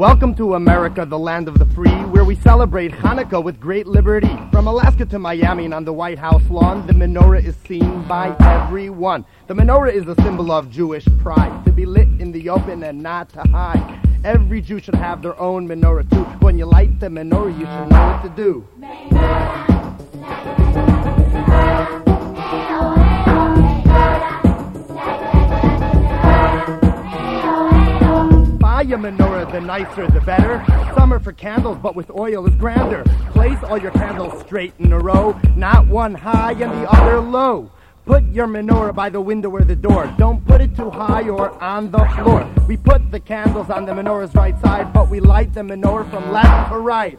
Welcome to America, the land of the free, where we celebrate Hanukkah with great liberty. From Alaska to Miami and on the White House lawn, the menorah is seen by everyone. The menorah is a symbol of Jewish pride, to be lit in the open and not to hide. Every Jew should have their own menorah too. When you light the menorah, you should know what to do. Buy a menorah, the nicer the better. Some are for candles, but with oil is grander. Place all your candles straight in a row, not one high and the other low. Put your menorah by the window or the door. Don't put it too high or on the floor. We put the candles on the menorah's right side, but we light the menorah from left to right.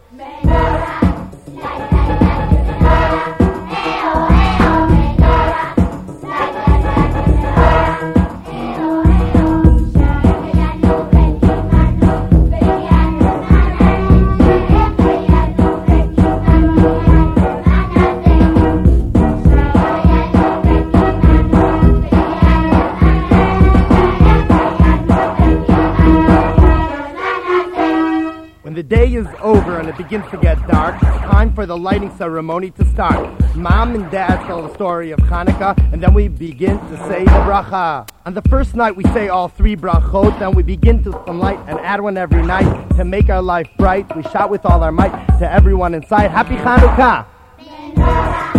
When the day is over and it begins to get dark, it's time for the lighting ceremony to start. Mom and Dad tell the story of Hanukkah, and then we begin to say the bracha. On the first night we say all three brachot, then we begin to light and add one every night to make our life bright. We shout with all our might to everyone inside, Happy Hanukkah!